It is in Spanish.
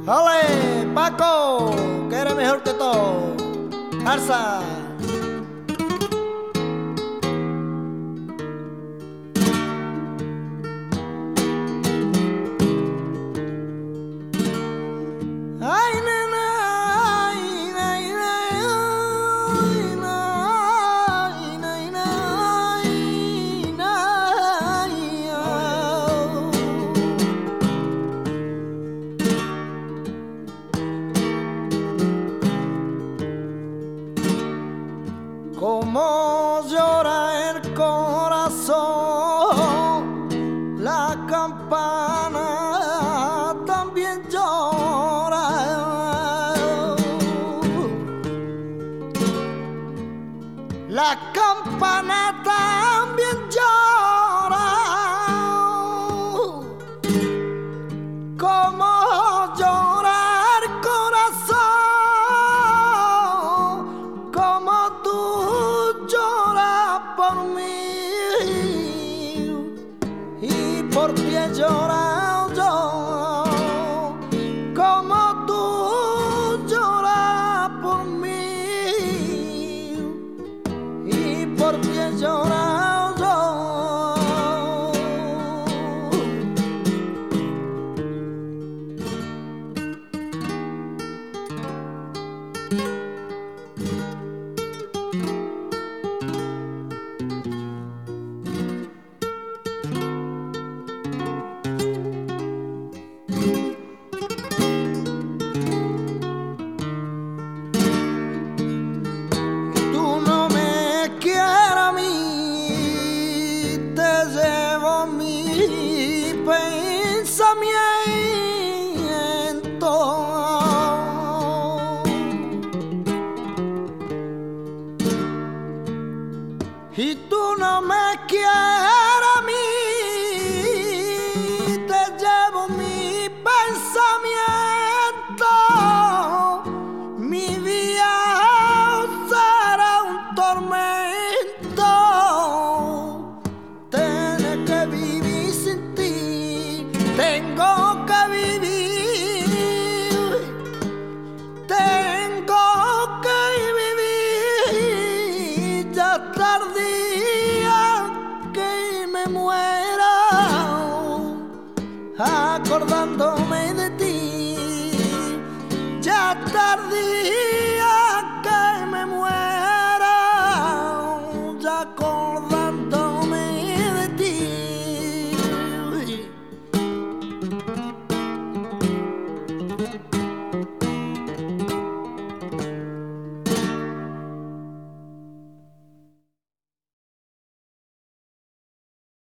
¡Ole, Paco! Que eres mejor que todo. ¡Alza! Ay, nena, ay, ay, ay, ay, ay, ay, ay, Cómo llora el corazón, la campana también llora. La campana también llora. Cómo llora el corazón, como tú lloras por mí, y por ti he llorado yo, como tú lloras por mí, y por ti he llorado yo. Tú no me quieres a mí, te llevo mi pensamiento. Y tú no me quieres a mí, te llevo mi pensamiento. Mi vida será un tormento. Tener que vivir sin ti, tengo que vivir. Tengo que vivir, ya tardía que me muera, acordándome de ti, ya tardía